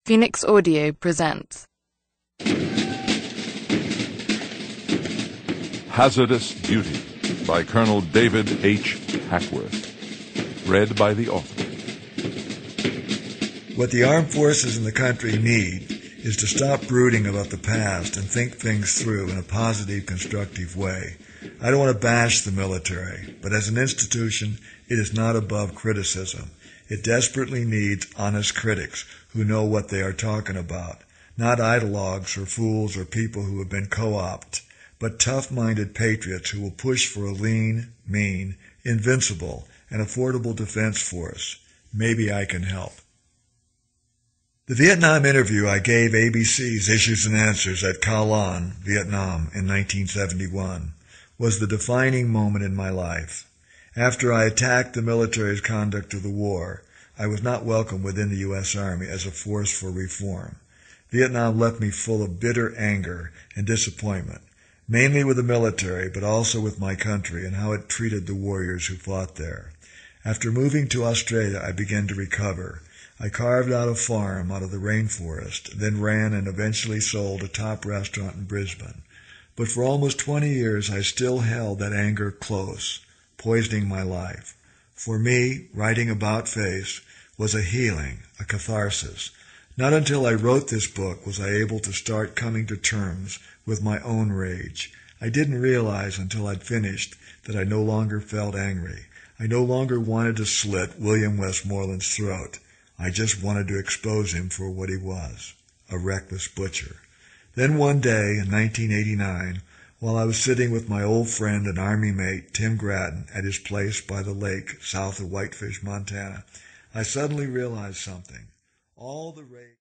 Phoenix Audio presents Hazardous Duty by Colonel David H. Hackworth. Read by the author. What the armed forces in the country need is to stop brooding about the past and think things through in a positive, constructive way. I don't want to bash the military, but as an institution, it is not above criticism. It desperately needs honest critics who know what they are talking about, not ideologues or fools or people who have been co-opted, but tough-minded patriots who will push for a lean, mean, invincible, and affordable defense force. Maybe I can help. The Vietnam interview I gave ABC's Issues and Answers at Co Lan, Vietnam, in 1971 was the defining moment in my life. After I attacked the military's conduct of the war, I was not welcome within the U.S. Army as a force for reform. Vietnam left me full of bitter anger and disappointment, mainly with the military, but also with my country and how it treated the warriors who fought there. After moving to Australia, I began to recover. I carved out a farm out of the rainforest, then ran and eventually sold a top restaurant in Brisbane. But for almost 20 years, I still held that anger close, poisoning my life. For me, writing About Face was a healing, a catharsis. Not until I wrote this book was I able to start coming to terms with my own rage. I didn't realize until I'd finished that I no longer felt angry. I no longer wanted to slit William Westmoreland's throat. I just wanted to expose him for what he was, a reckless butcher. Then one day in 1989, while I was sitting with my old friend and Army mate Tim Grattan at his place by the lake south of Whitefish, Montana, I suddenly realized something. All the rage